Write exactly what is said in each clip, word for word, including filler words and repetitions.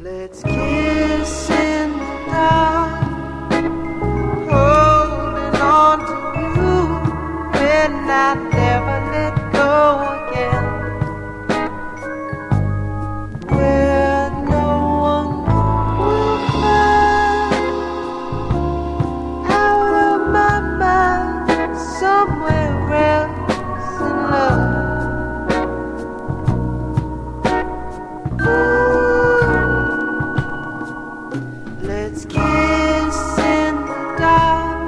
Let's kiss in the dark, holding on to you when I never let go again, where no one will find, out of my mind, somewhere else in love. Let's kiss in the dark,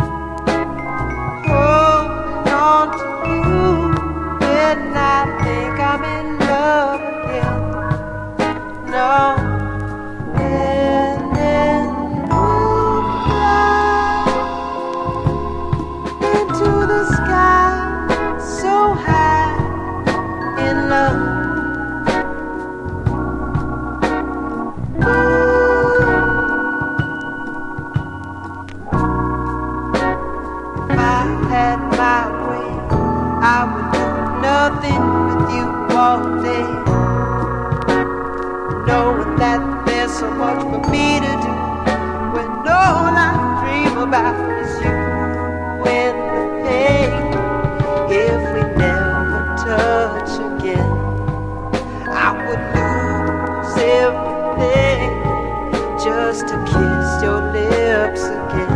holding on to you when I think I'm in love again. No, and then we'll fly into the sky so high in love. Had my way, I would do nothing with you all day, knowing that there's so much for me to do, when all I dream about is you and the pain. If we never touch again, I would lose everything just to kiss your lips again.